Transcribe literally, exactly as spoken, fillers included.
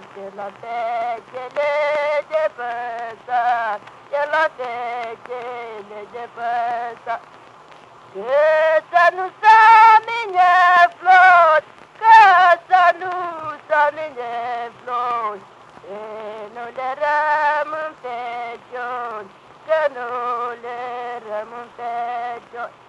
de la becele de păsări, de la becele de păsări. Că să nu se mine flori, că să nu se mine flori, că nu le rămân feciori, că nu le rămân feciori.